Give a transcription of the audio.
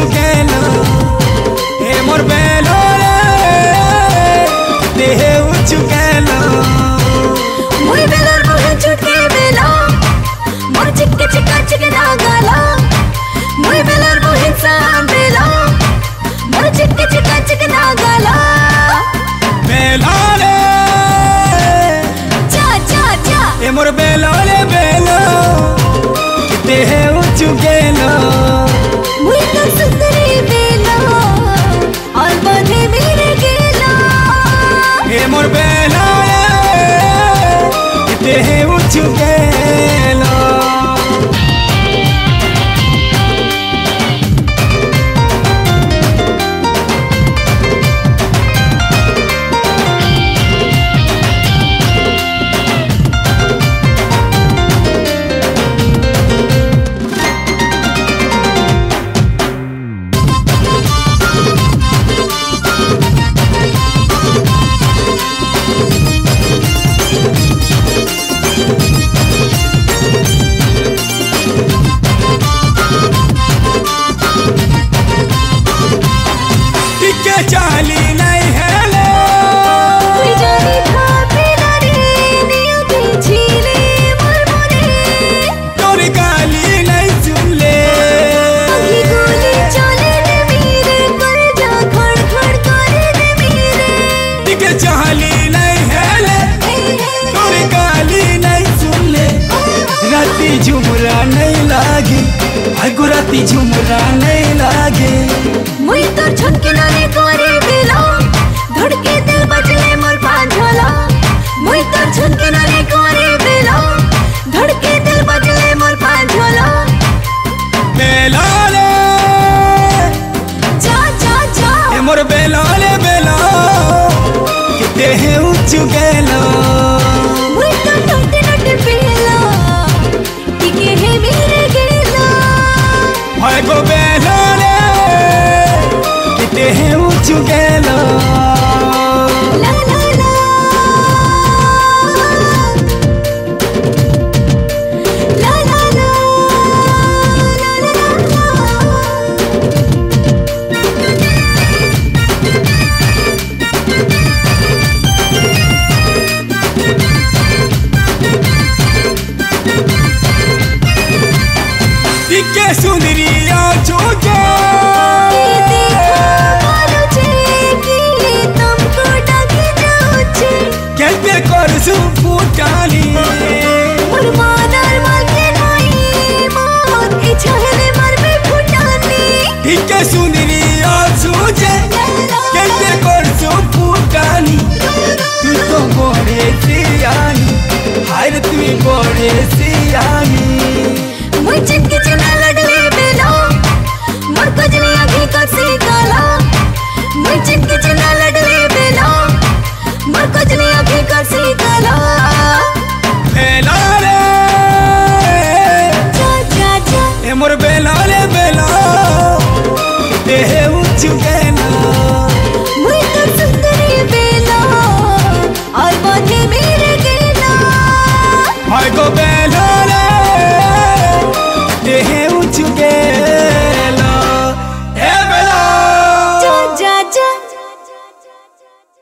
चुकेलो हे मोर बेलो देहे चुकेलो मुई बेलर मुहे चुटके बेलो मोर चिक्के चिक्का चिकना गाला मुई बेलर मुहे सान बेलो मोर चिक्के चिक्का चिकना गाला बेलो जा जा जा हे मोर बेलो देहे चुकेलो मुई तो सुंदरी बेलो और बधे मेरे गेला हे मोर बेलो देहे चुकेलो चाली नहीं है ले कोई जानी था बिना रे नियति झीले मुरमुरे तोरी गाली नहीं सुन ले अभी गोली चले ने मेरे कर जा खड़ खड़ करे ने मेरे दिखे चाली नहीं है ले तोरी गाली नहीं सुन ले राती झुमरा नहीं लागे आगो राती झुमरा नहीं लागे मुई तो छक्के नाले करे बेलो धड़के दिल बजले मोर पांझोला मुई तो छक्के नाले करे बेलो धड़के दिल बजले मोर पांझोला बेलो ले जा जा जा हे मोर बेलो किते है चुकेलो मुई तो टोटे टोटे बेलो टिके है मेरे गेला हाय गो बेलो किते है चुकेलो ला ला ला ला ला ला दिखे सुंदरी चुके कहते कर फुटानी ठीक है सुंदरी सूझे कहते कर फुटानी तू तो बड़े सियानी हाय तू बड़े सियानी मुझे